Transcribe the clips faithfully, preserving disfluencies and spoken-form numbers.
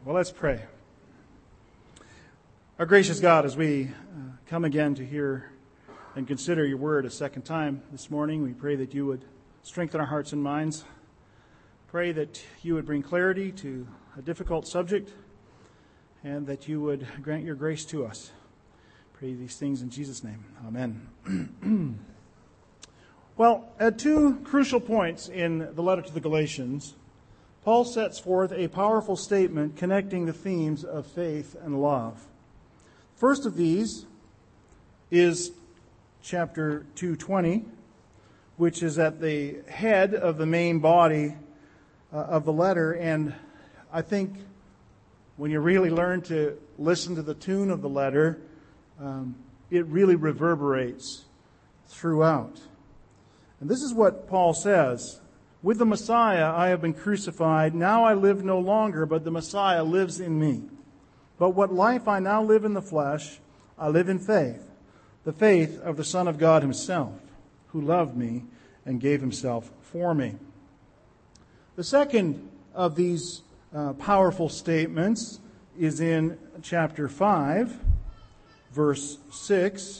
Well, let's pray. Our gracious God, as we uh, come again to hear and consider your word a second time this morning, we pray that you would strengthen our hearts and minds. Pray that you would bring clarity to a difficult subject and that you would grant your grace to us. Pray these things in Jesus' name. Amen. Well, at two crucial points in the letter to the Galatians, Paul sets forth a powerful statement connecting the themes of faith and love. First of these is chapter two twenty, which is at the head of the main body uh, of the letter. And I think when you really learn to listen to the tune of the letter, um, it really reverberates throughout. And this is what Paul says. With the Messiah I have been crucified. Now I live no longer, but the Messiah lives in me. But what life I now live in the flesh, I live in faith, the faith of the Son of God himself, who loved me and gave himself for me. The second of these uh, powerful statements is in chapter five, verse six.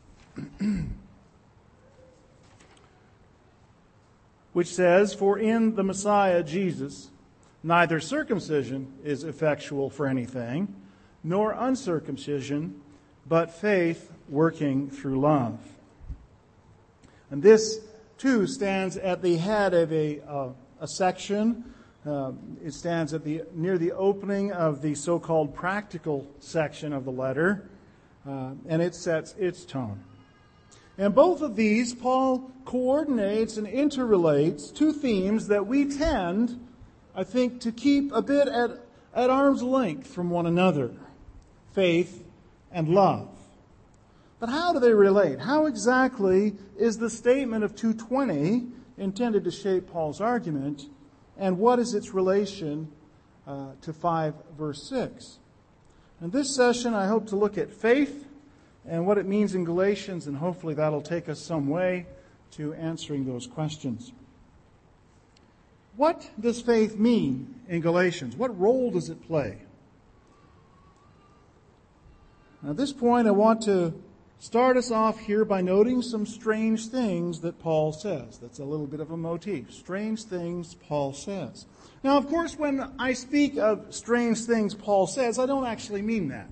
Which says, "For in the Messiah Jesus, neither circumcision is effectual for anything, nor uncircumcision, but faith working through love." And this, too, stands at the head of a, uh, a section. Uh, it stands at the near the opening of the so-called practical section of the letter, uh, and it sets its tone. And both of these, Paul coordinates and interrelates two themes that we tend, I think, to keep a bit at, at arm's length from one another. Faith and love. But how do they relate? How exactly is the statement of two twenty intended to shape Paul's argument? And what is its relation uh, to five verse six? In this session, I hope to look at faith and what it means in Galatians, and hopefully that'll take us some way to answering those questions. What does faith mean in Galatians? What role does it play? At this point, I want to start us off here by noting some strange things that Paul says. That's a little bit of a motif. Strange things Paul says. Now, of course, when I speak of strange things Paul says, I don't actually mean that.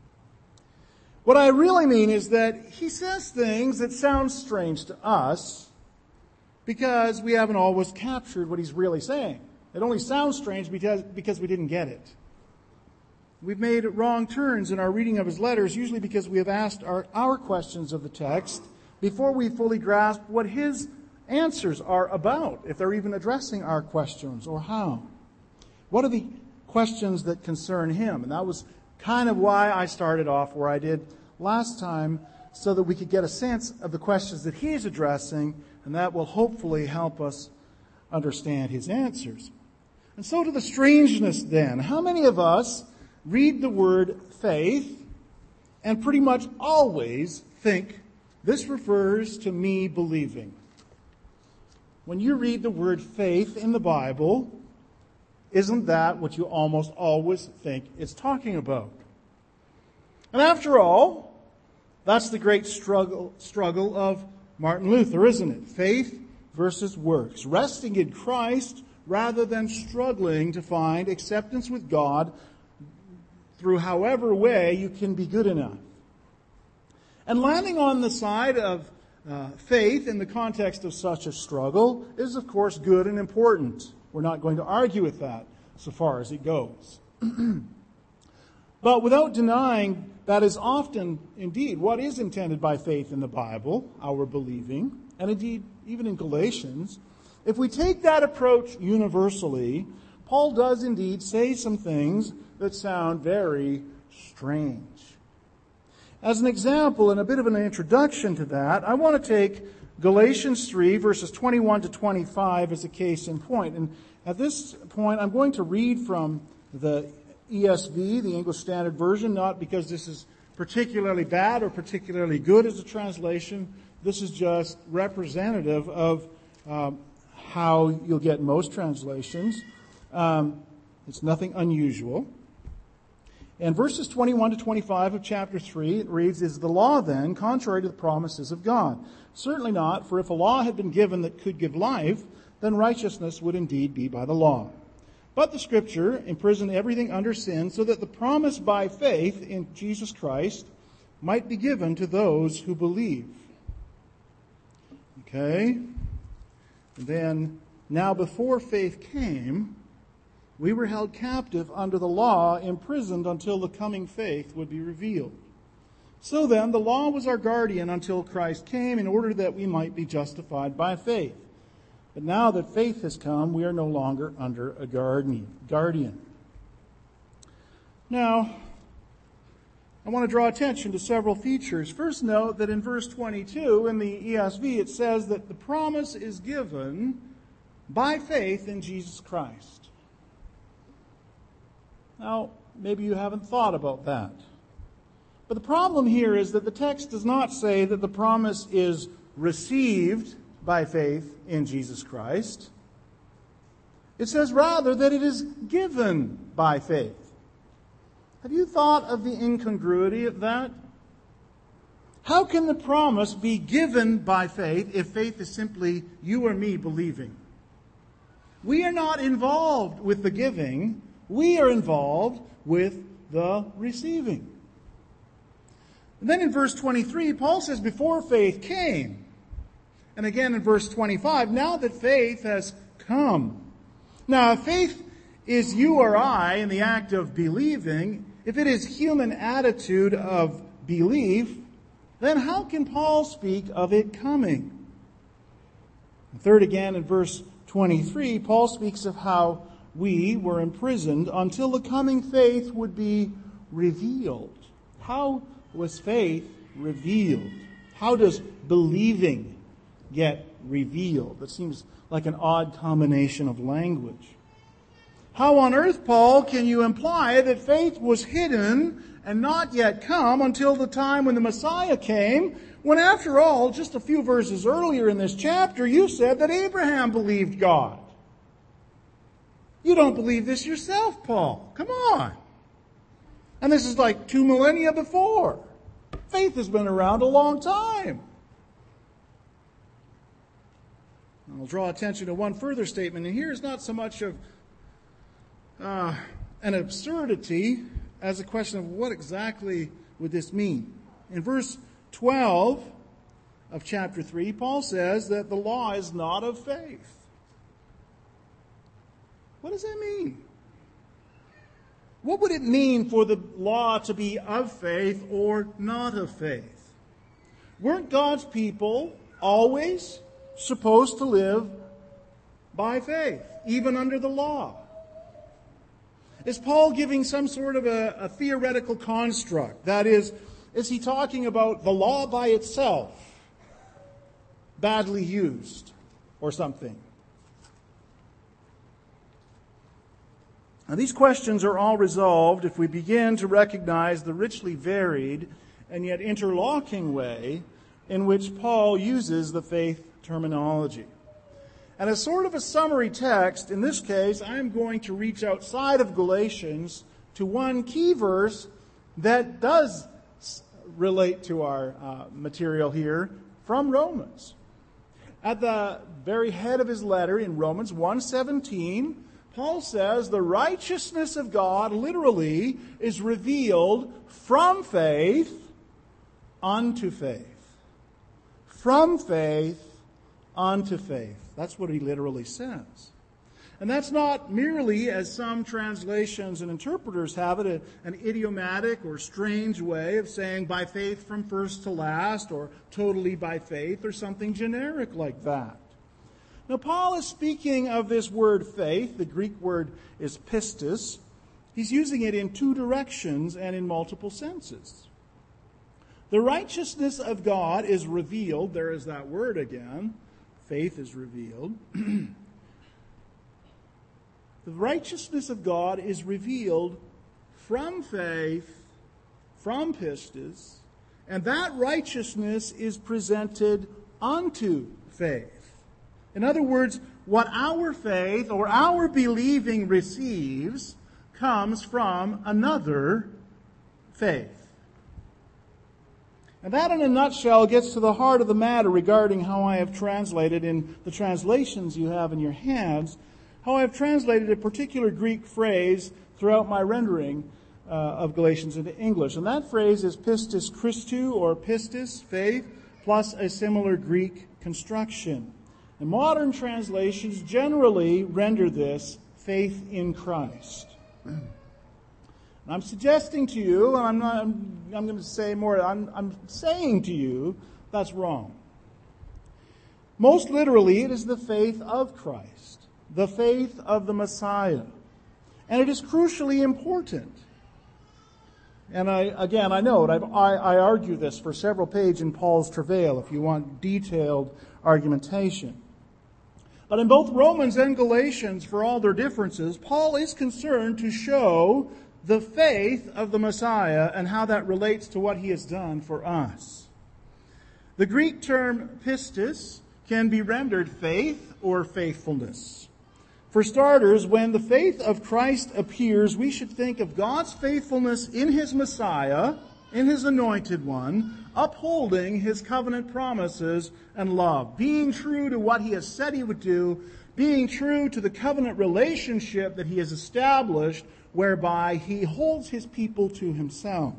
What I really mean is that he says things that sound strange to us because we haven't always captured what he's really saying. It only sounds strange because, because we didn't get it. We've made wrong turns in our reading of his letters, usually because we have asked our, our questions of the text before we fully grasp what his answers are about, if they're even addressing our questions or how. What are the questions that concern him? And that was kind of why I started off where I did last time, so that we could get a sense of the questions that he's addressing, and that will hopefully help us understand his answers. And so to the strangeness then. How many of us read the word faith and pretty much always think, this refers to me believing? When you read the word faith in the Bible, isn't that what you almost always think it's talking about? And after all, that's the great struggle struggle of Martin Luther, isn't it? Faith versus works. Resting in Christ rather than struggling to find acceptance with God through however way you can be good enough. And landing on the side of uh, faith in the context of such a struggle is, of course, good and important. We're not going to argue with that so far as it goes. But without denying that is often, indeed, what is intended by faith in the Bible, our believing, and indeed, even in Galatians, if we take that approach universally, Paul does indeed say some things that sound very strange. As an example, and a bit of an introduction to that, I want to take Galatians three, verses twenty-one to twenty-five as a case in point. And at this point, I'm going to read from the E S V, the English Standard Version, not because this is particularly bad or particularly good as a translation. This is just representative of um, how you'll get most translations. Um, it's nothing unusual. In verses twenty-one to twenty-five of chapter three, it reads, "Is the law then contrary to the promises of God? Certainly not, for if a law had been given that could give life, then righteousness would indeed be by the law. But the Scripture imprisoned everything under sin, so that the promise by faith in Jesus Christ might be given to those who believe." Okay? And then, now before faith came, we were held captive under the law, imprisoned until the coming faith would be revealed. So then, the law was our guardian until Christ came, in order that we might be justified by faith. But now that faith has come, we are no longer under a guardian. Now, I want to draw attention to several features. First, note that in verse twenty-two in the E S V, it says that the promise is given by faith in Jesus Christ. Now, maybe you haven't thought about that. But the problem here is that the text does not say that the promise is received by faith in Jesus Christ. It says rather that it is given by faith. Have you thought of the incongruity of that? How can the promise be given by faith if faith is simply you or me believing? We are not involved with the giving. We are involved with the receiving. And then in verse twenty-three, Paul says, before faith came. And again in verse twenty-five, now that faith has come. Now, if faith is you or I in the act of believing, if it is human attitude of belief, then how can Paul speak of it coming? And third, again in verse twenty-three, Paul speaks of how we were imprisoned until the coming faith would be revealed. How was faith revealed? How does believing get revealed? That seems like an odd combination of language. How on earth, Paul, can you imply that faith was hidden and not yet come until the time when the Messiah came, when after all, just a few verses earlier in this chapter, you said that Abraham believed God? You don't believe this yourself, Paul. Come on. And this is like two millennia before. Faith has been around a long time. I'll draw attention to one further statement, and here is not so much of uh, an absurdity as a question of what exactly would this mean. In verse twelve of chapter three, Paul says that the law is not of faith. What does that mean? What would it mean for the law to be of faith or not of faith? Weren't God's people always supposed to live by faith, even under the law? Is Paul giving some sort of a, a theoretical construct? That is, is he talking about the law by itself, badly used, or something? Now, these questions are all resolved if we begin to recognize the richly varied and yet interlocking way in which Paul uses the faith terminology. And as sort of a summary text, in this case, I'm going to reach outside of Galatians to one key verse that does relate to our uh, material here from Romans. At the very head of his letter in Romans one seventeen, Paul says the righteousness of God literally is revealed from faith unto faith. From faith unto faith. That's what he literally says. And that's not merely, as some translations and interpreters have it, a, an idiomatic or strange way of saying by faith from first to last, or totally by faith, or something generic like that. Now, Paul is speaking of this word faith. The Greek word is pistis. He's using it in two directions and in multiple senses. The righteousness of God is revealed. There is that word again. Faith is revealed. The righteousness of God is revealed from faith, from pistis, and that righteousness is presented unto faith. In other words, what our faith or our believing receives comes from another faith. And that, in a nutshell, gets to the heart of the matter regarding how I have translated in the translations you have in your hands, how I have translated a particular Greek phrase throughout my rendering uh, of Galatians into English. And that phrase is pistis Christou, or pistis, faith, plus a similar Greek construction. And modern translations generally render this faith in Christ. I'm suggesting to you, and I'm not, I'm, I'm going to say more, I'm, I'm saying to you, that's wrong. Most literally, it is the faith of Christ, the faith of the Messiah. And it is crucially important. And I, again, I know it. I, I argue this for several pages in Paul's Travail, if you want detailed argumentation. But in both Romans and Galatians, for all their differences, Paul is concerned to show the faith of the Messiah and how that relates to what he has done for us. The Greek term pistis can be rendered faith or faithfulness. For starters, when the faith of Christ appears, we should think of God's faithfulness in His Messiah, in His Anointed One, upholding His covenant promises and love, being true to what He has said He would do, being true to the covenant relationship that He has established, whereby He holds His people to Himself.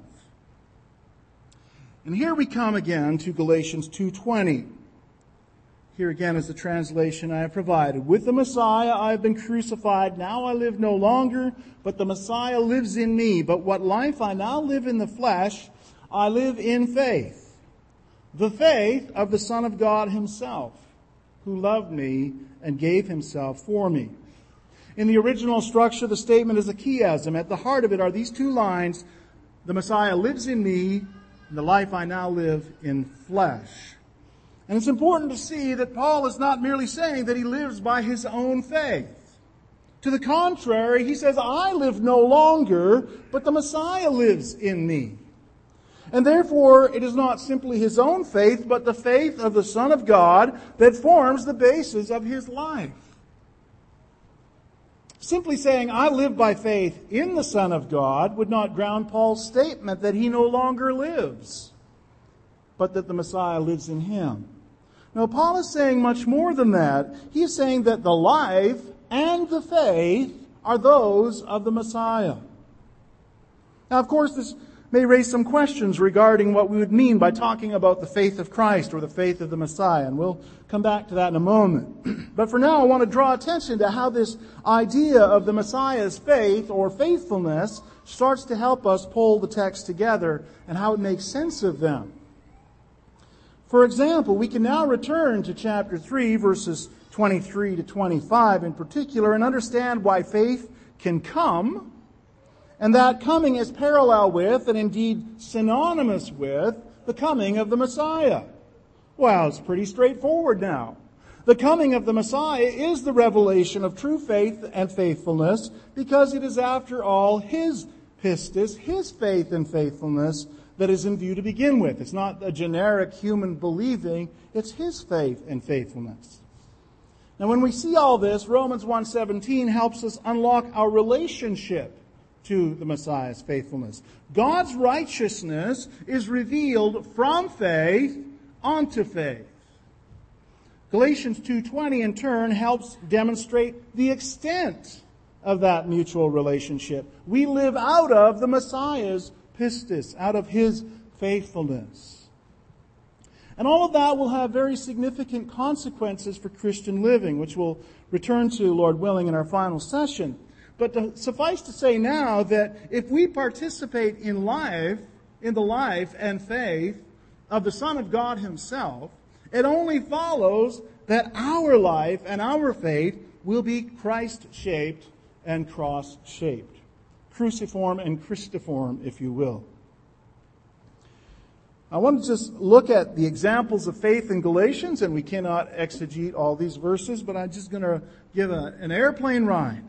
And here we come again to Galatians two twenty. Here again is the translation I have provided. With the Messiah I have been crucified. Now I live no longer, but the Messiah lives in me. But what life I now live in the flesh, I live in faith. The faith of the Son of God Himself, who loved me and gave Himself for me. In the original structure, the statement is a chiasm. At the heart of it are these two lines: the Messiah lives in me, and the life I now live in flesh. And it's important to see that Paul is not merely saying that he lives by his own faith. To the contrary, he says, I live no longer, but the Messiah lives in me. And therefore, it is not simply his own faith, but the faith of the Son of God that forms the basis of his life. Simply saying, I live by faith in the Son of God would not ground Paul's statement that he no longer lives, but that the Messiah lives in him. Now, Paul is saying much more than that. He is saying that the life and the faith are those of the Messiah. Now, of course, this may raise some questions regarding what we would mean by talking about the faith of Christ or the faith of the Messiah, and we'll come back to that in a moment. But for now, I want to draw attention to how this idea of the Messiah's faith or faithfulness starts to help us pull the text together and how it makes sense of them. For example, we can now return to chapter three, verses twenty-three to twenty-five in particular, and understand why faith can come, and that coming is parallel with, and indeed synonymous with, the coming of the Messiah. Well, it's pretty straightforward now. The coming of the Messiah is the revelation of true faith and faithfulness, because it is, after all, His pistis, His faith and faithfulness, that is in view to begin with. It's not a generic human believing, it's His faith and faithfulness. Now, when we see all this, Romans one seventeen helps us unlock our relationship to the Messiah's faithfulness. God's righteousness is revealed from faith onto faith. Galatians two twenty, in turn, helps demonstrate the extent of that mutual relationship. We live out of the Messiah's pistis, out of His faithfulness. And all of that will have very significant consequences for Christian living, which we'll return to, Lord willing, in our final session. But to, suffice to say now that if we participate in life, in the life and faith of the Son of God Himself, it only follows that our life and our faith will be Christ-shaped and cross-shaped. Cruciform and Christiform, if you will. I want to just look at the examples of faith in Galatians, and we cannot exegete all these verses, but I'm just going to give a, an airplane ride.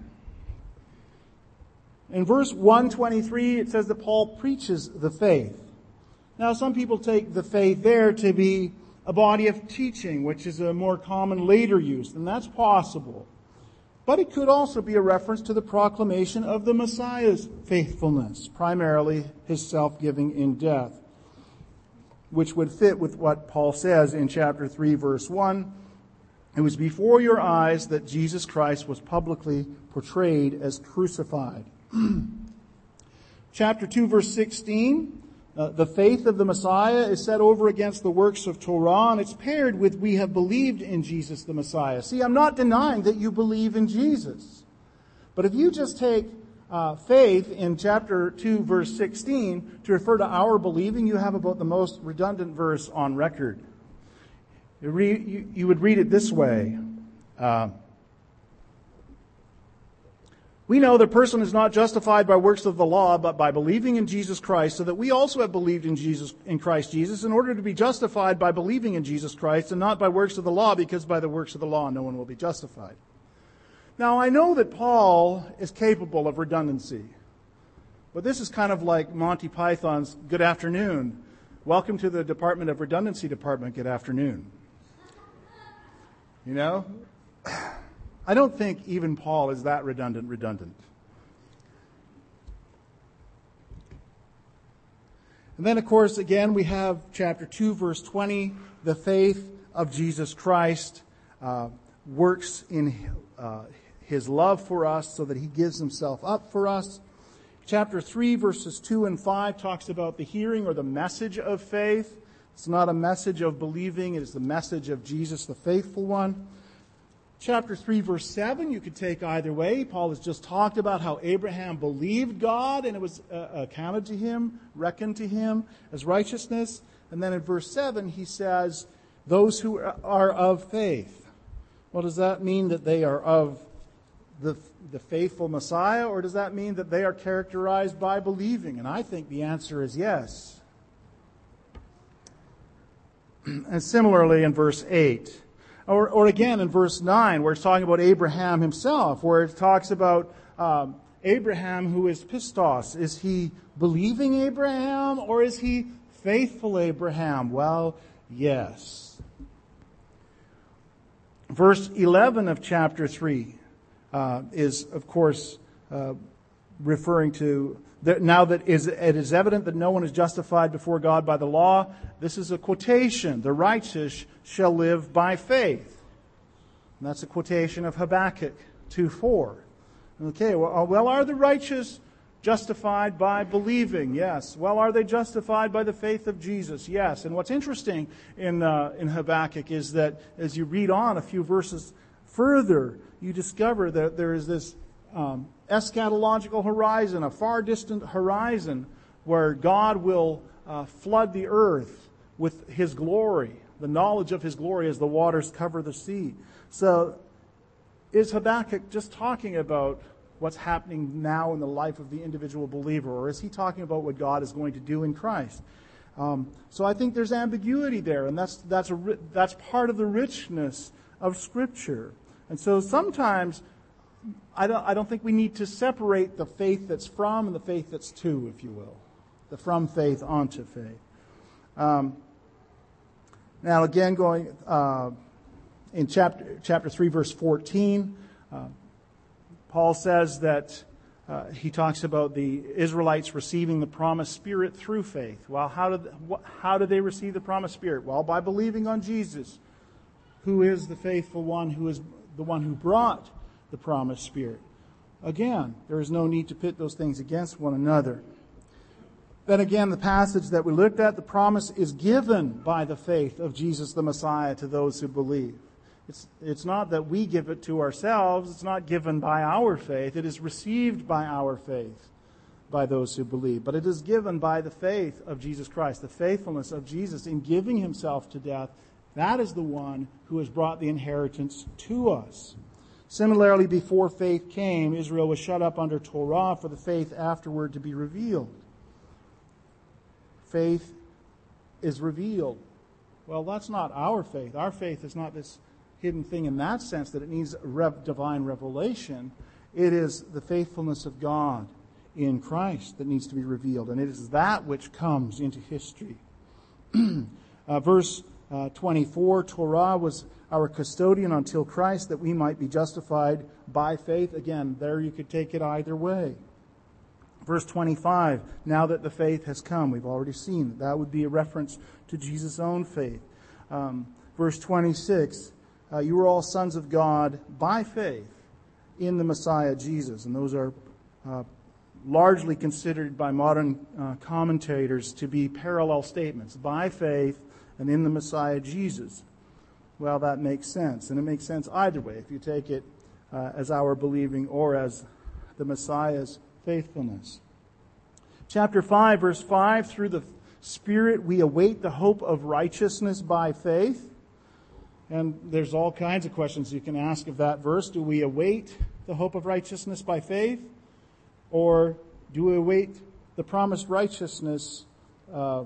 In verse one twenty-three, it says that Paul preaches the faith. Now, some people take the faith there to be a body of teaching, which is a more common later use, and that's possible. But it could also be a reference to the proclamation of the Messiah's faithfulness, primarily his self-giving in death, which would fit with what Paul says in chapter three, verse one. It was before your eyes that Jesus Christ was publicly portrayed as crucified. Chapter two, verse sixteen, uh, the faith of the Messiah is set over against the works of Torah, and it's paired with we have believed in Jesus the Messiah. See, I'm not denying that you believe in Jesus. But if you just take uh, faith in chapter two, verse sixteen, to refer to our believing, you have about the most redundant verse on record. You, read, you, you would read it this way. Uh, We know the person is not justified by works of the law, but by believing in Jesus Christ, so that we also have believed in Jesus, in Christ Jesus, in order to be justified by believing in Jesus Christ, and not by works of the law, because by the works of the law no one will be justified. Now, I know that Paul is capable of redundancy, but this is kind of like Monty Python's Good Afternoon. Welcome to the Department of Redundancy Department. Good afternoon. You know? I don't think even Paul is that redundant redundant. And then, of course, again, we have chapter two, verse twenty. The faith of Jesus Christ uh, works in uh, his love for us so that he gives himself up for us. Chapter three, verses two and five talks about the hearing or the message of faith. It's not a message of believing. It is the message of Jesus, the faithful one. Chapter three, verse seven, you could take either way. Paul has just talked about how Abraham believed God and it was uh, accounted to him, reckoned to him as righteousness. And then in verse seven, he says, those who are of faith. Well, does that mean that they are of the, the faithful Messiah, or does that mean that they are characterized by believing? And I think the answer is yes. And similarly in verse eight. Or, or again in verse nine, where it's talking about Abraham himself, where it talks about um, Abraham who is pistos. Is he believing Abraham or is he faithful Abraham? Well, yes. Verse eleven of chapter three uh, is, of course, uh, referring to that now that is, it is evident that no one is justified before God by the law. This is a quotation. The righteous shall live by faith. And that's a quotation of Habakkuk two four. Okay, well, well, are the righteous justified by believing? Yes. Well, are they justified by the faith of Jesus? Yes. And what's interesting in uh, in Habakkuk is that as you read on a few verses further, you discover that there is this um, eschatological horizon, a far distant horizon, where God will uh, flood the earth with His glory, the knowledge of His glory as the waters cover the sea. So is Habakkuk just talking about what's happening now in the life of the individual believer, or is he talking about what God is going to do in Christ? Um, so I think there's ambiguity there, and that's that's a that's part of the richness of Scripture. And so sometimes I don't I don't think we need to separate the faith that's from and the faith that's to, if you will, the from faith onto faith. Um, now again, going uh, in chapter chapter three, verse fourteen. Uh, Paul says that uh, he talks about the Israelites receiving the promised Spirit through faith. Well, how did how did they receive the promised Spirit? Well, by believing on Jesus, who is the faithful one, who is the one who brought the promised Spirit. Again, there is no need to pit those things against one another. Then again, the passage that we looked at, the promise is given by the faith of Jesus the Messiah to those who believe. It's, it's not that we give it to ourselves. It's not given by our faith. It is received by our faith by those who believe. But it is given by the faith of Jesus Christ, the faithfulness of Jesus in giving Himself to death. That is the one who has brought the inheritance to us. Similarly, before faith came, Israel was shut up under Torah for the faith afterward to be revealed. Faith is revealed. Well, that's not our faith. Our faith is not this hidden thing in that sense that it needs rev- divine revelation. It is the faithfulness of God in Christ that needs to be revealed, and it is that which comes into history. uh, verse uh, twenty-four, Torah was our custodian until Christ, that we might be justified by faith. Again, there you could take it either way. Verse twenty-five, now that the faith has come. We've already seen that. That would be a reference to Jesus' own faith. Um, verse twenty-six, uh, you are all sons of God by faith in the Messiah Jesus. And those are uh, largely considered by modern uh, commentators to be parallel statements. By faith and in the Messiah Jesus. Well, that makes sense. And it makes sense either way, if you take it uh, as our believing or as the Messiah's faithfulness. Chapter five, verse five, through the Spirit we await the hope of righteousness by faith. And there's all kinds of questions you can ask of that verse. Do we await the hope of righteousness by faith? Or do we await the promised righteousness? Uh,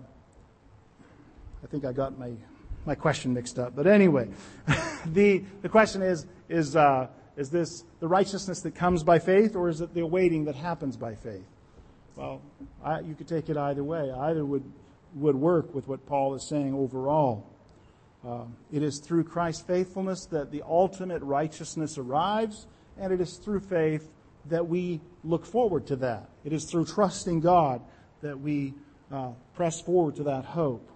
I think I got my, my question mixed up. But anyway, the the question is, is, uh, is this the righteousness that comes by faith, or is it the awaiting that happens by faith? Well, I, you could take it either way. Either would, would work with what Paul is saying overall. Uh, it is through Christ's faithfulness that the ultimate righteousness arrives, and it is through faith that we look forward to that. It is through trusting God that we uh, press forward to that hope.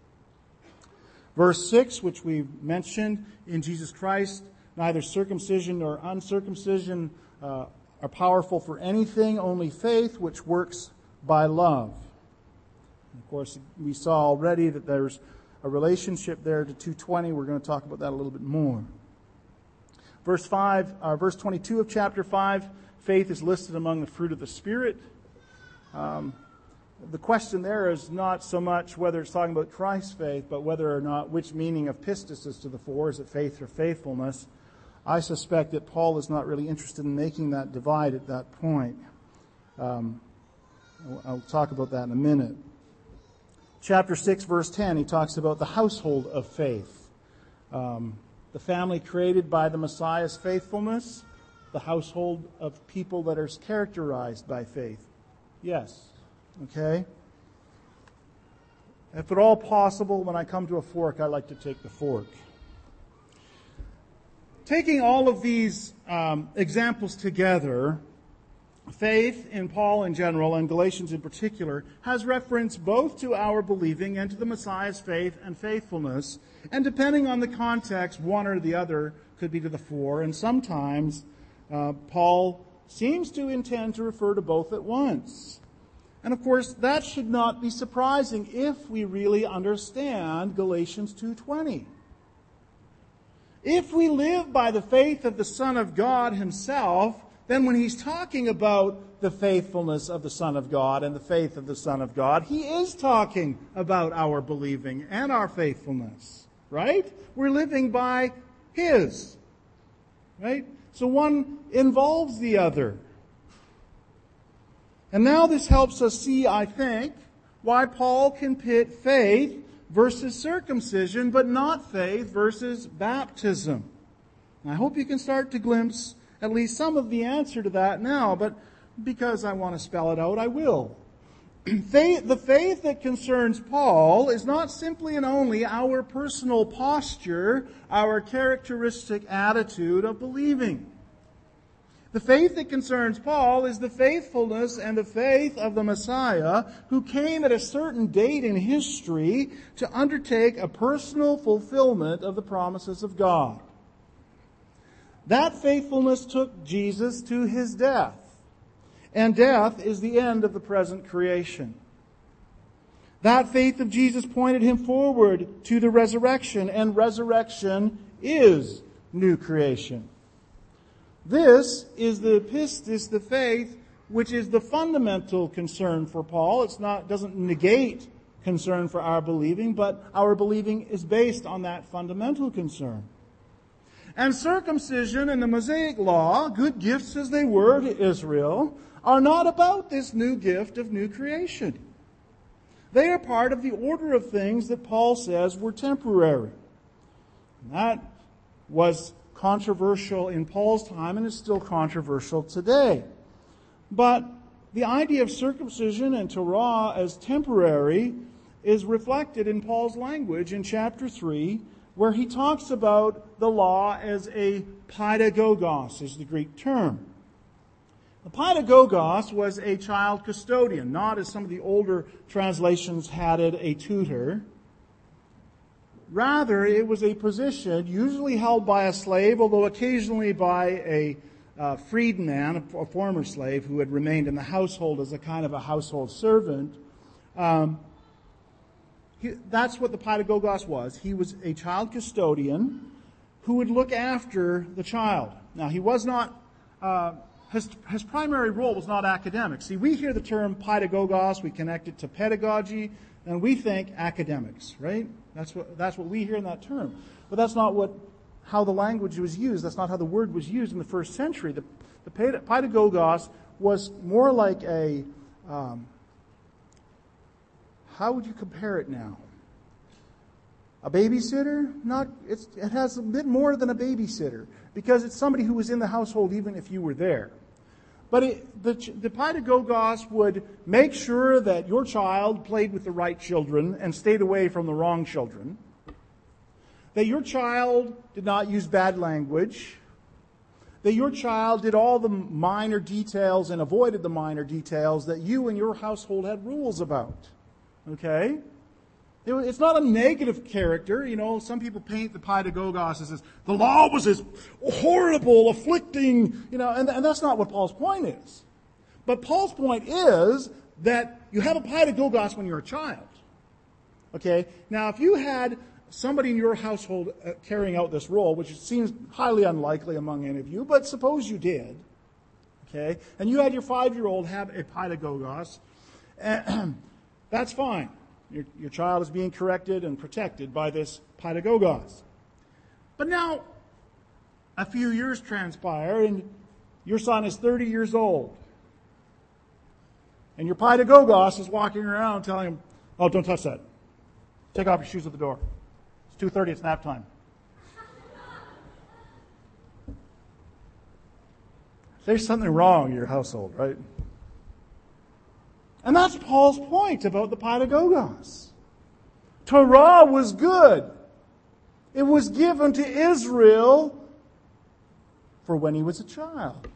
Verse six, which we mentioned, in Jesus Christ, neither circumcision nor uncircumcision uh, are powerful for anything, only faith which works by love. And of course, we saw already that there's a relationship there to two twenty. We're going to talk about that a little bit more. Verse five, uh, verse twenty-two of chapter five, faith is listed among the fruit of the Spirit. Um, the question there is not so much whether it's talking about Christ's faith, but whether or not, which meaning of pistis is to the fore. Is it faith or faithfulness? I suspect that Paul is not really interested in making that divide at that point. Um, I'll talk about that in a minute. Chapter six, verse ten, he talks about the household of faith. Um, the family created by the Messiah's faithfulness, the household of people that are characterized by faith. Yes. Okay? If at all possible, when I come to a fork, I like to take the fork. Taking all of these um, examples together, faith in Paul in general and Galatians in particular has reference both to our believing and to the Messiah's faith and faithfulness. And depending on the context, one or the other could be to the fore. And sometimes uh, Paul seems to intend to refer to both at once. And of course, that should not be surprising if we really understand Galatians two twenty. If we live by the faith of the Son of God himself, then when he's talking about the faithfulness of the Son of God and the faith of the Son of God, he is talking about our believing and our faithfulness, right? We're living by his, right? So one involves the other. And now this helps us see, I think, why Paul can pit faith versus circumcision, but not faith versus baptism. And I hope you can start to glimpse at least some of the answer to that now, but because I want to spell it out, I will. Faith, the faith that concerns Paul is not simply and only our personal posture, our characteristic attitude of believing. The faith that concerns Paul is the faithfulness and the faith of the Messiah who came at a certain date in history to undertake a personal fulfillment of the promises of God. That faithfulness took Jesus to his death. And death is the end of the present creation. That faith of Jesus pointed him forward to the resurrection, and resurrection is new creation. This is the pistis, the faith, which is the fundamental concern for Paul. It's not, doesn't negate concern for our believing, but our believing is based on that fundamental concern. And circumcision and the Mosaic law, good gifts as they were to Israel, are not about this new gift of new creation. They are part of the order of things that Paul says were temporary. And that was controversial in Paul's time and is still controversial today. But the idea of circumcision and Torah as temporary is reflected in Paul's language in chapter three, where he talks about the law as a paidagogos, is the Greek term. The paidagogos was a child custodian, not as some of the older translations had it, a tutor. Rather, it was a position usually held by a slave, although occasionally by a uh, freedman, a, a former slave who had remained in the household as a kind of a household servant. Um, he, that's what the paidagogos was. He was a child custodian who would look after the child. Now, he was not... Uh, His, his primary role was not academic. See, we hear the term paidagogos, we connect it to pedagogy, and we think academics, right? That's what, that's what we hear in that term. But that's not what, how the language was used. That's not how the word was used in the first century. The, the paidagogos was more like a, um, how would you compare it now? A babysitter? Not. It's, it has a bit more than a babysitter because it's somebody who was in the household even if you were there. But it, the, the paidagogos would make sure that your child played with the right children and stayed away from the wrong children. That your child did not use bad language. That your child did all the minor details and avoided the minor details that you and your household had rules about. Okay? It's not a negative character. You know, some people paint the paidagogos as this, the law was this horrible, afflicting, you know, and, and that's not what Paul's point is. But Paul's point is that you have a paidagogos when you're a child. Okay? Now, if you had somebody in your household uh, carrying out this role, which seems highly unlikely among any of you, but suppose you did, okay, and you had your five-year-old have a paidagogos, that's fine. Your, your child is being corrected and protected by this paidagogos. But now, a few years transpire, and your son is thirty years old. And your paidagogos is walking around telling him, oh, don't touch that. Take off your shoes at the door. It's two thirty, it's nap time. There's something wrong in your household, right? And that's Paul's point about the paidagogos. Torah was good. It was given to Israel for when he was a child.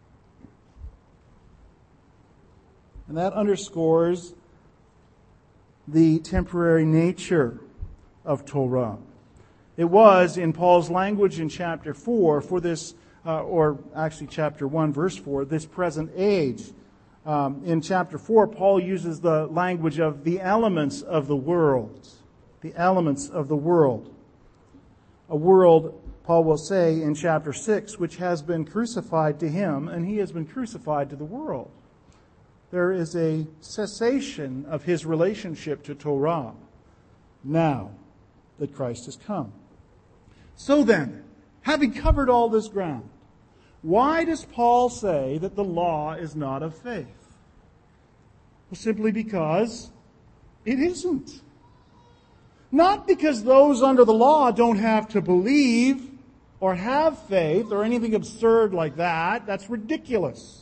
And that underscores the temporary nature of Torah. It was, in Paul's language in chapter four, for this, uh, or actually chapter one, verse four, this present age. Um, in chapter four, Paul uses the language of the elements of the world. The elements of the world. A world, Paul will say in chapter six, which has been crucified to him, and he has been crucified to the world. There is a cessation of his relationship to Torah now that Christ has come. So then, having covered all this ground, why does Paul say that the law is not of faith? Well, simply because it isn't. Not because those under the law don't have to believe or have faith or anything absurd like that. That's ridiculous.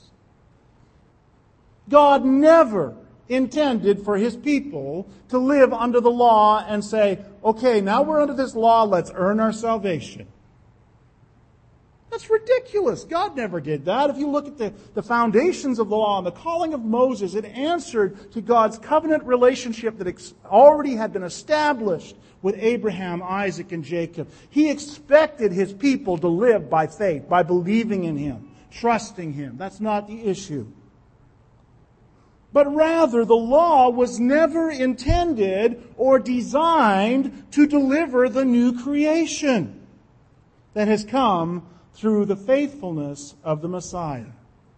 God never intended for His people to live under the law and say, okay, now we're under this law, let's earn our salvation. That's ridiculous. God never did that. If you look at the, the foundations of the law and the calling of Moses, it answered to God's covenant relationship that ex- already had been established with Abraham, Isaac, and Jacob. He expected His people to live by faith, by believing in Him, trusting Him. That's not the issue. But rather, the law was never intended or designed to deliver the new creation that has come through the faithfulness of the Messiah.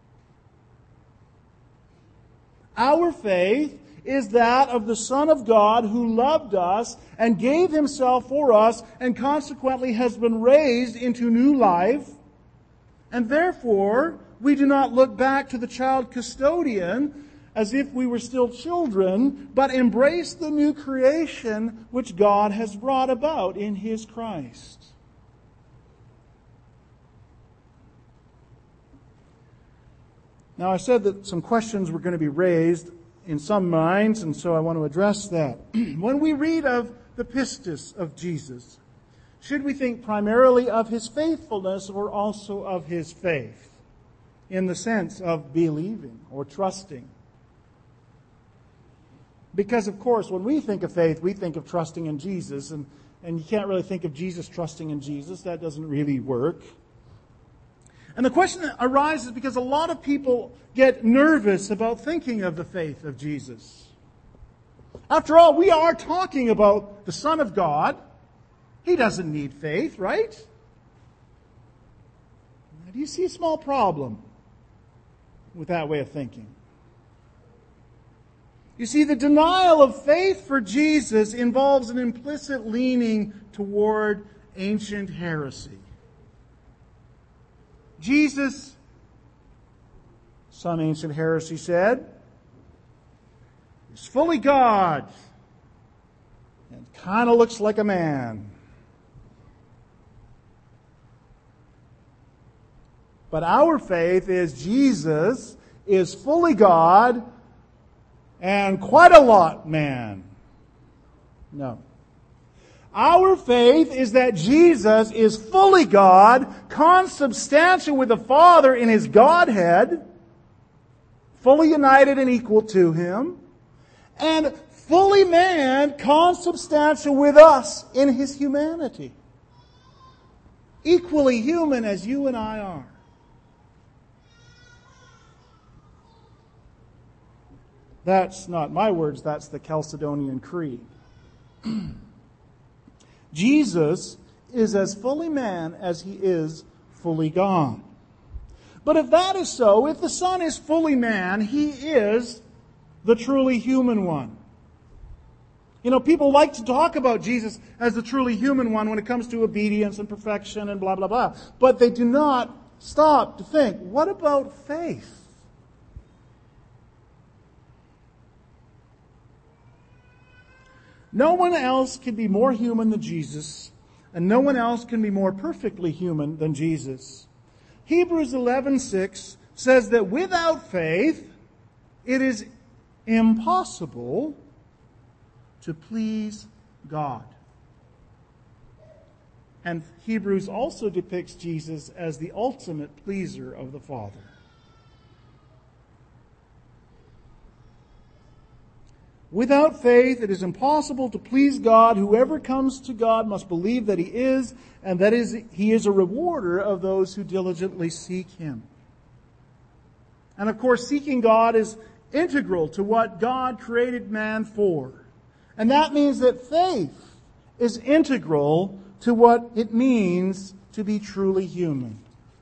Our faith is that of the Son of God who loved us and gave Himself for us and consequently has been raised into new life. And therefore, we do not look back to the child custodian as if we were still children, but embrace the new creation which God has brought about in His Christ. Now, I said that some questions were going to be raised in some minds, and so I want to address that. When we read of the pistis of Jesus, Should we think primarily of his faithfulness or also of his faith, in the sense of believing or trusting? Because, of course, when we think of faith, we think of trusting in Jesus, and, and you can't really think of Jesus trusting in Jesus. That doesn't really work. And the question that arises because a lot of people get nervous about thinking of the faith of Jesus. After all, we are talking about the Son of God. He doesn't need faith, right? Do you see a small problem with that way of thinking? You see, the denial of faith for Jesus involves an implicit leaning toward ancient heresy. Jesus, some ancient heresy said, is fully God and kind of looks like a man. But our faith is Jesus is fully God and quite a lot man. No. Our faith is that Jesus is fully God, consubstantial with the Father in His Godhead, fully united and equal to Him, and fully man, consubstantial with us in His humanity. Equally human as you and I are. That's not my words, that's the Chalcedonian Creed. Jesus is as fully man as He is fully God. But if that is so, if the Son is fully man, He is the truly human one. You know, people like to talk about Jesus as the truly human one when it comes to obedience and perfection and blah, blah, blah. But they do not stop to think, what about faith? No one else can be more human than Jesus, and no one else can be more perfectly human than Jesus. Hebrews eleven six says that without faith, it is impossible to please God. And Hebrews also depicts Jesus as the ultimate pleaser of the Father. Without faith, it is impossible to please God. Whoever comes to God must believe that He is, and that is, He is a rewarder of those who diligently seek Him. And of course, seeking God is integral to what God created man for. And that means that faith is integral to what it means to be truly human.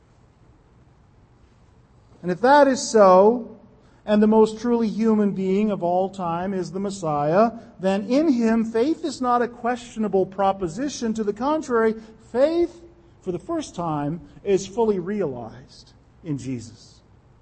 And if that is so, and the most truly human being of all time is the Messiah, then in Him faith is not a questionable proposition. To the contrary, faith, for the first time, is fully realized in Jesus.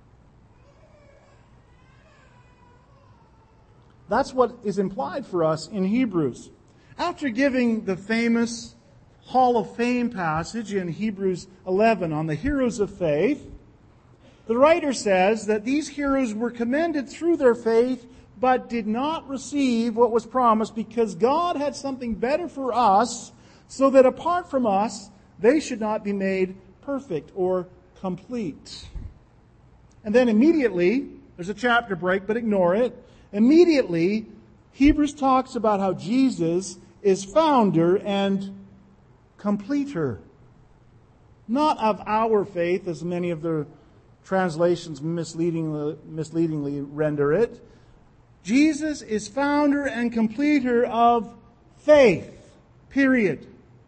That's what is implied for us in Hebrews. After giving the famous Hall of Fame passage in Hebrews eleven on the heroes of faith, the writer says that these heroes were commended through their faith, but did not receive what was promised because God had something better for us, so that apart from us, they should not be made perfect or complete. And then immediately, there's a chapter break, but ignore it. Immediately, Hebrews talks about how Jesus is founder and completer. Not of our faith, as many of the translations misleadingly, misleadingly render it. Jesus is founder and completer of faith. Period.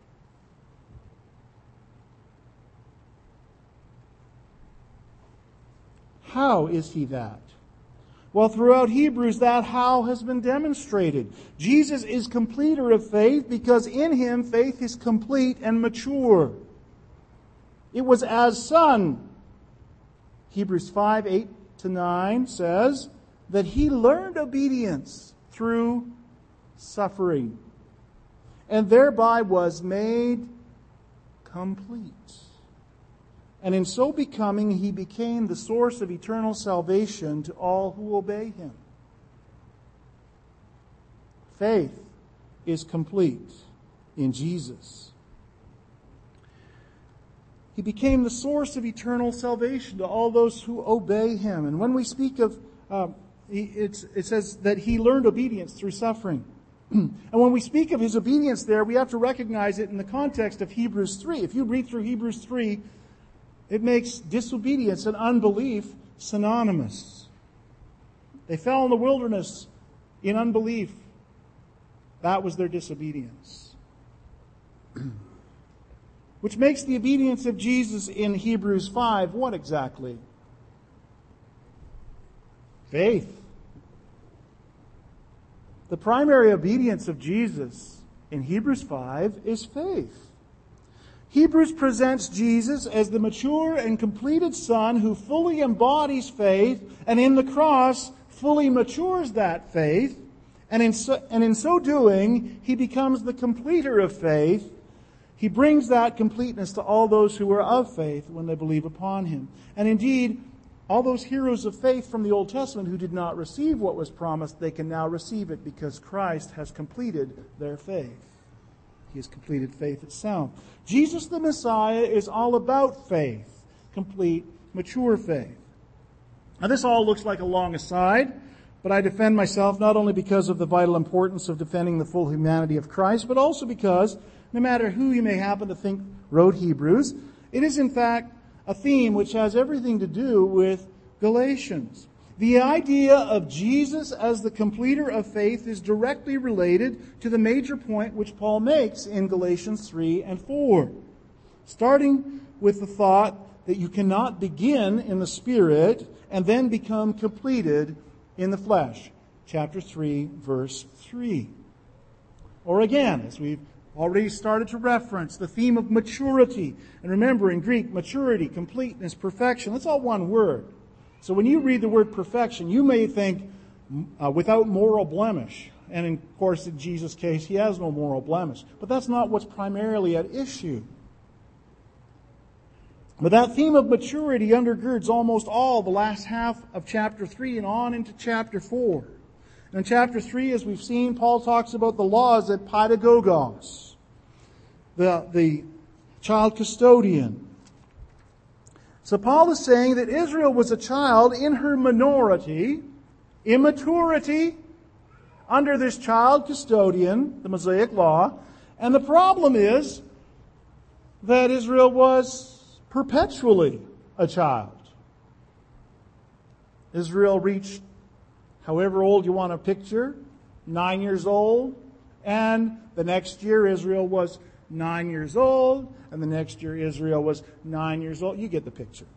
How is He that? Well, throughout Hebrews, that how has been demonstrated. Jesus is completer of faith because in Him faith is complete and mature. It was as Son, Hebrews five, eight to nine says, that He learned obedience through suffering, and thereby was made complete. And in so becoming, He became the source of eternal salvation to all who obey Him. Faith is complete in Jesus. He became the source of eternal salvation to all those who obey Him. And when we speak of, uh, it's, it says that He learned obedience through suffering. And when we speak of His obedience there, we have to recognize it in the context of Hebrews three. If you read through Hebrews three, it makes disobedience and unbelief synonymous. They fell in the wilderness in unbelief. That was their disobedience. Which makes the obedience of Jesus in Hebrews five what exactly? Faith. The primary obedience of Jesus in Hebrews five is faith. Hebrews presents Jesus as the mature and completed Son who fully embodies faith, and in the cross fully matures that faith, and in so, and in so doing, He becomes the completer of faith. He brings that completeness to all those who are of faith when they believe upon Him. And indeed, all those heroes of faith from the Old Testament who did not receive what was promised, they can now receive it because Christ has completed their faith. He has completed faith itself. Jesus the Messiah is all about faith, complete, mature faith. Now this all looks like a long aside, but I defend myself not only because of the vital importance of defending the full humanity of Christ, but also because no matter who you may happen to think wrote Hebrews, it is in fact a theme which has everything to do with Galatians. The idea of Jesus as the completer of faith is directly related to the major point which Paul makes in Galatians three and four. Starting with the thought that you cannot begin in the Spirit and then become completed in the flesh. Chapter three, verse three. Or again, as we've already started to reference, the theme of maturity. And remember, in Greek, maturity, completeness, perfection, that's all one word. So when you read the word perfection, you may think uh, without moral blemish. And in, of course, in Jesus' case, He has no moral blemish. But that's not what's primarily at issue. But that theme of maturity undergirds almost all the last half of chapter three and on into chapter four. In chapter three, as we've seen, Paul talks about the laws at Pedagogos, the, the child custodian. So Paul is saying that Israel was a child in her minority, immaturity, under this child custodian, the Mosaic law. And the problem is that Israel was perpetually a child. Israel reached however old you want to picture, nine years old, and the next year Israel was nine years old, and the next year Israel was nine years old. You get the picture.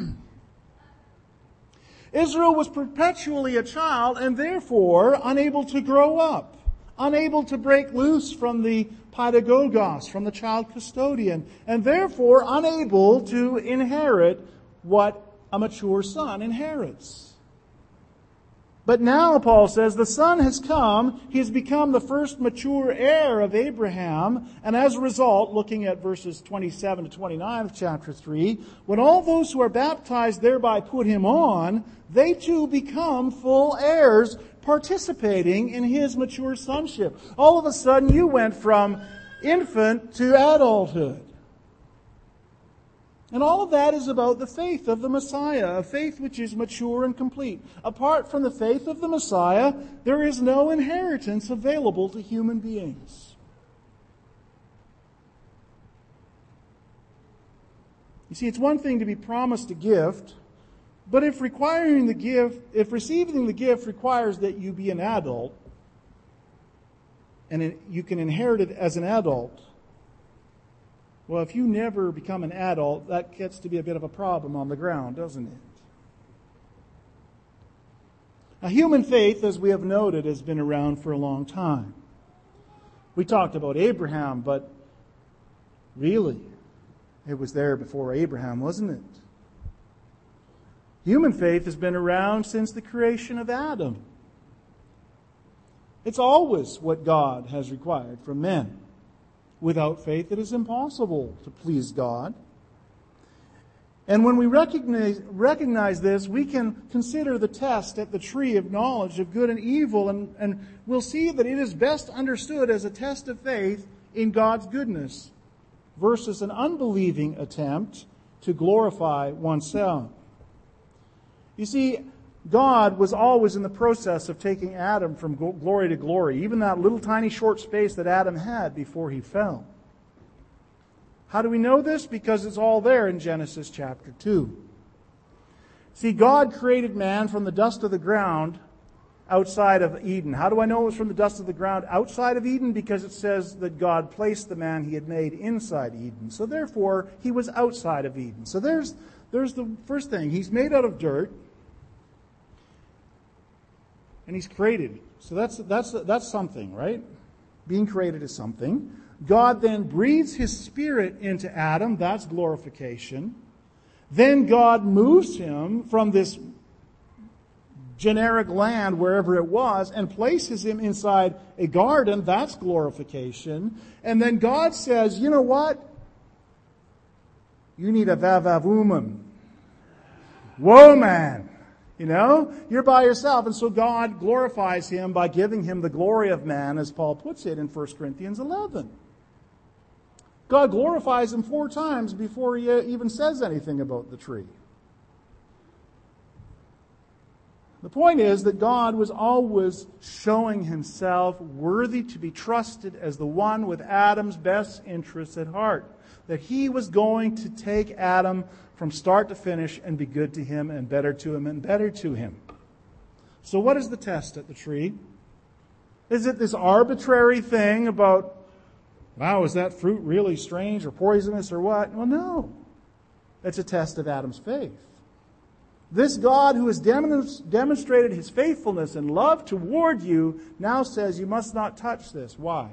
Israel was perpetually a child and therefore unable to grow up, unable to break loose from the pedagogos, from the child custodian, and therefore unable to inherit what a mature son inherits. But now, Paul says, the Son has come. He has become the first mature heir of Abraham. And as a result, looking at verses twenty-seven to twenty-nine of chapter three, when all those who are baptized thereby put Him on, they too become full heirs, participating in His mature sonship. All of a sudden, you went from infant to adulthood. And all of that is about the faith of the Messiah, a faith which is mature and complete. Apart from the faith of the Messiah, there is no inheritance available to human beings. You see, it's one thing to be promised a gift, but if requiring the gift, if receiving the gift requires that you be an adult, and it, you can inherit it as an adult, well, if you never become an adult, that gets to be a bit of a problem on the ground, doesn't it? Now, human faith, as we have noted, has been around for a long time. We talked about Abraham, but really, it was there before Abraham, wasn't it? Human faith has been around since the creation of Adam. It's always what God has required from men. Without faith, it is impossible to please God. And when we recognize, recognize this, we can consider the test at the tree of knowledge of good and evil, and, and we'll see that it is best understood as a test of faith in God's goodness versus an unbelieving attempt to glorify oneself. You see, God was always in the process of taking Adam from glory to glory, even that little tiny short space that Adam had before he fell. How do we know this? Because it's all there in Genesis chapter two. See, God created man from the dust of the ground outside of Eden. How do I know it was from the dust of the ground outside of Eden? Because it says that God placed the man he had made inside Eden. So therefore, he was outside of Eden. So there's, there's the first thing. He's made out of dirt. And he's created. So that's, that's, that's something, right? Being created is something. God then breathes His Spirit into Adam. That's glorification. Then God moves him from this generic land, wherever it was, and places him inside a garden. That's glorification. And then God says, you know what? You need a vavavumam. Whoa, man. You know, you're by yourself. And so God glorifies him by giving him the glory of man, as Paul puts it in First Corinthians eleven. God glorifies him four times before he even says anything about the tree. The point is that God was always showing Himself worthy to be trusted as the one with Adam's best interests at heart. That He was going to take Adam from start to finish and be good to him and better to him and better to him. So what is the test at the tree? Is it this arbitrary thing about, wow, is that fruit really strange or poisonous or what? Well, no. It's a test of Adam's faith. This God who has demonstrated His faithfulness and love toward you now says you must not touch this. Why?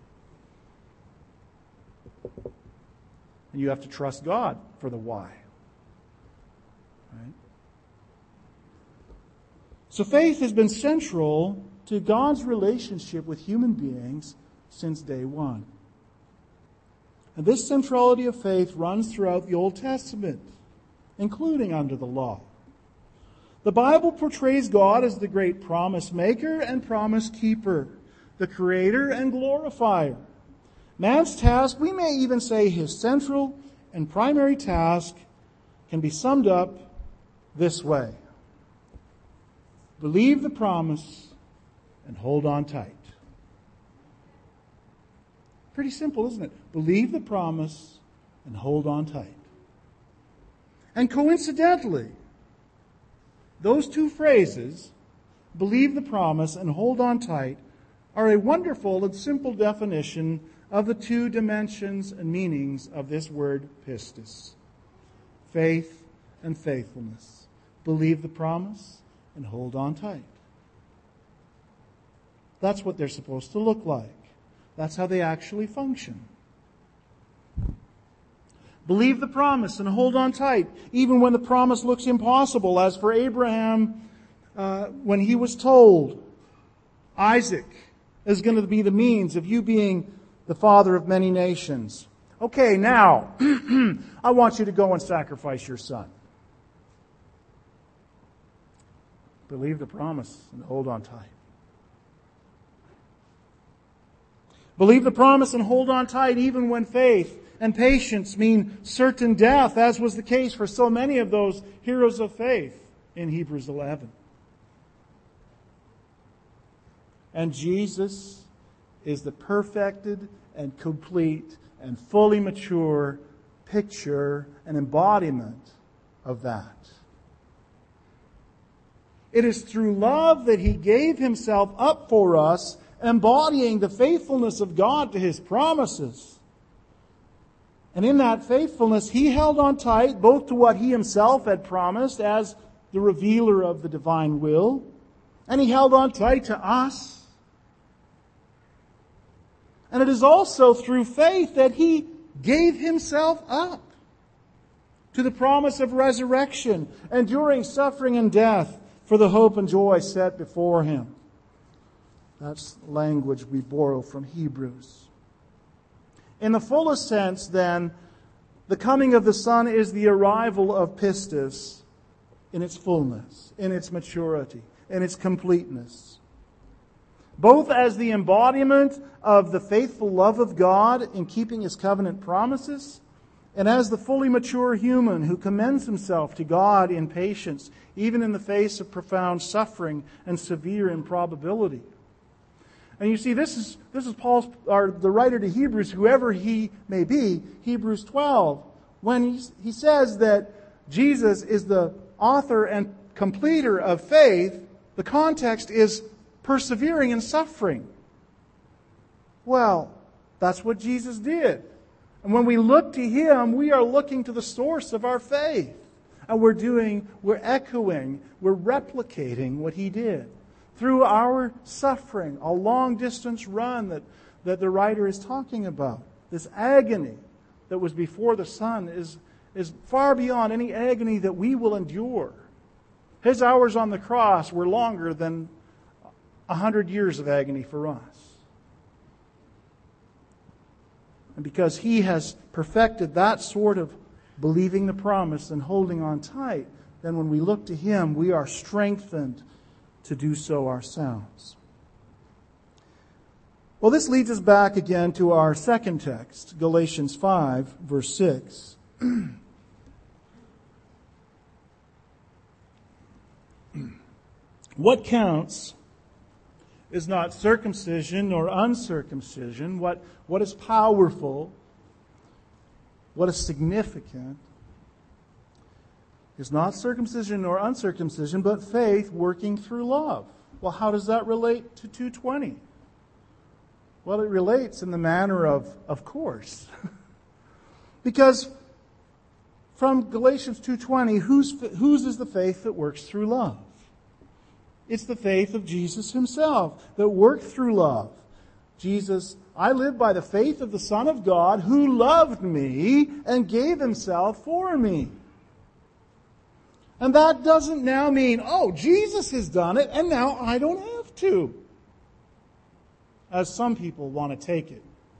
And you have to trust God for the why. Right? So faith has been central to God's relationship with human beings since day one. And this centrality of faith runs throughout the Old Testament, including under the law. The Bible portrays God as the great promise maker and promise keeper, the creator and glorifier. Man's task, we may even say his central and primary task, can be summed up this way. Believe the promise and hold on tight. Pretty simple, isn't it? Believe the promise and hold on tight. And coincidentally, those two phrases, believe the promise and hold on tight, are a wonderful and simple definition of the two dimensions and meanings of this word pistis. Faith and faithfulness. Believe the promise and hold on tight. That's what they're supposed to look like. That's how they actually function. Believe the promise and hold on tight, even when the promise looks impossible. As for Abraham, uh, when he was told, Isaac is going to be the means of you being the father of many nations. Okay, now, I want you to go and sacrifice your son. Believe the promise and hold on tight. Believe the promise and hold on tight even when faith and patience mean certain death, as was the case for so many of those heroes of faith in Hebrews eleven. And Jesus is the perfected and complete and fully mature picture and embodiment of that. It is through love that He gave Himself up for us, embodying the faithfulness of God to His promises. And in that faithfulness, He held on tight both to what He Himself had promised as the revealer of the divine will, and He held on tight to us. And it is also through faith that He gave Himself up to the promise of resurrection, enduring suffering and death for the hope and joy set before Him. That's language we borrow from Hebrews. In the fullest sense, then, the coming of the Son is the arrival of pistis in its fullness, in its maturity, in its completeness. Both as the embodiment of the faithful love of God in keeping His covenant promises, And as the fully mature human who commends himself to God in patience, even in the face of profound suffering and severe improbability. And you see, this is this is Paul's, or the writer to Hebrews, whoever he may be, Hebrews twelve, when he, he says that Jesus is the author and completer of faith, the context is persevering in suffering. Well, that's what Jesus did. And when we look to Him, we are looking to the source of our faith. And we're doing, we're echoing, we're replicating what He did. Through our suffering, a long distance run that, that the writer is talking about. This agony that was before the Son is, is far beyond any agony that we will endure. His hours on the cross were longer than a hundred years of agony for us. And because He has perfected that sort of believing the promise and holding on tight, then when we look to Him, we are strengthened to do so ourselves. Well, this leads us back again to our second text, Galatians five, verse six. What counts is not circumcision or uncircumcision. What, what is powerful, what is significant, is not circumcision or uncircumcision, but faith working through love. Well, how does that relate to two twenty? Well, it relates in the manner of, of course. Because from Galatians two twenty, whose, whose is the faith that works through love? It's the faith of Jesus Himself that worked through love. Jesus, I live by the faith of the Son of God who loved me and gave Himself for me. And that doesn't now mean, oh, Jesus has done it and now I don't have to. As some people want to take it.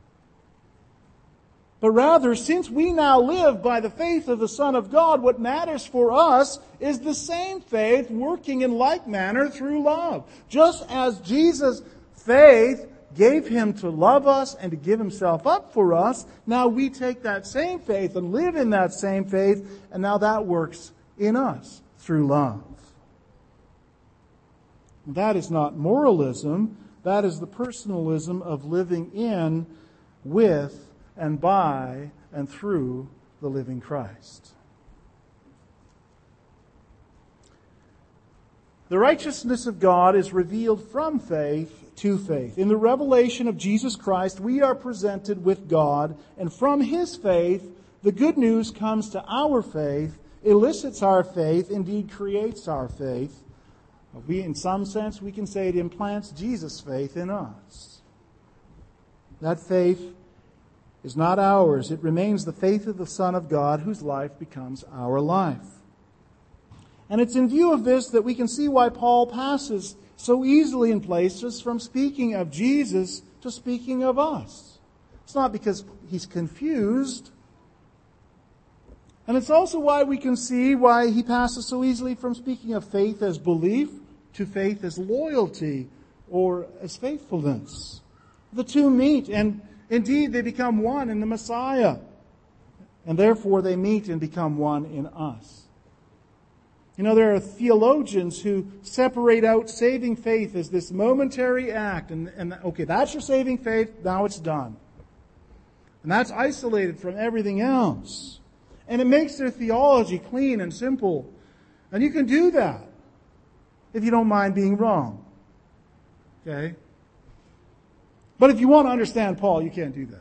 But rather, since we now live by the faith of the Son of God, what matters for us is the same faith working in like manner through love. Just as Jesus' faith gave Him to love us and to give Himself up for us, now we take that same faith and live in that same faith, and now that works in us through love. That is not moralism. That is the personalism of living in, with, and by, and through the living Christ. The righteousness of God is revealed from faith to faith. In the revelation of Jesus Christ, we are presented with God, and from His faith, the good news comes to our faith, elicits our faith, indeed creates our faith. We, in some sense, we can say it implants Jesus' faith in us. That faith is not ours. It remains the faith of the Son of God, whose life becomes our life. And it's in view of this that we can see why Paul passes so easily in places from speaking of Jesus to speaking of us. It's not because he's confused. And it's also why we can see why he passes so easily from speaking of faith as belief to faith as loyalty or as faithfulness. The two meet, and indeed they become one in the Messiah. And therefore they meet and become one in us. You know, there are theologians who separate out saving faith as this momentary act. And, and okay, that's your saving faith, now it's done. And that's isolated from everything else. And it makes their theology clean and simple. And you can do that if you don't mind being wrong. Okay? But if you want to understand Paul, you can't do that.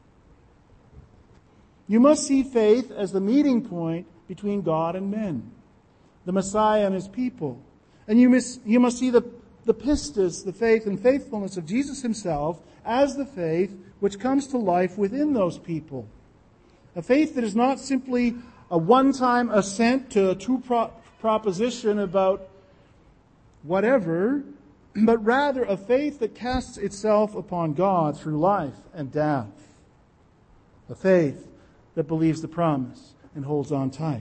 You must see faith as the meeting point between God and men, the Messiah and His people. And you must, you must see the, the pistis, the faith and faithfulness of Jesus Himself, as the faith which comes to life within those people. A faith that is not simply a one-time assent to a true pro- proposition about whatever, but rather a faith that casts itself upon God through life and death. A faith that believes the promise and holds on tight.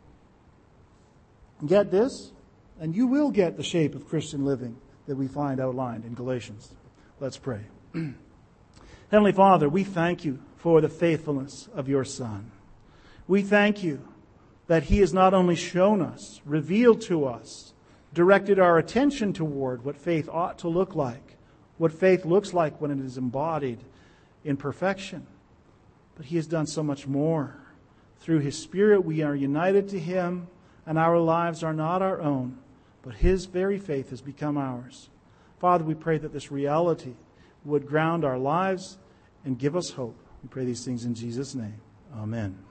Get this, and you will get the shape of Christian living that we find outlined in Galatians. Let's pray. Heavenly Father, we thank You for the faithfulness of Your Son. We thank you that He has not only shown us, revealed to us, directed our attention toward what faith ought to look like, what faith looks like when it is embodied in perfection, but He has done so much more. Through His Spirit we are united to Him, and our lives are not our own, but His very faith has become ours. Father, we pray that this reality would ground our lives and give us hope. We pray these things in Jesus' name. Amen.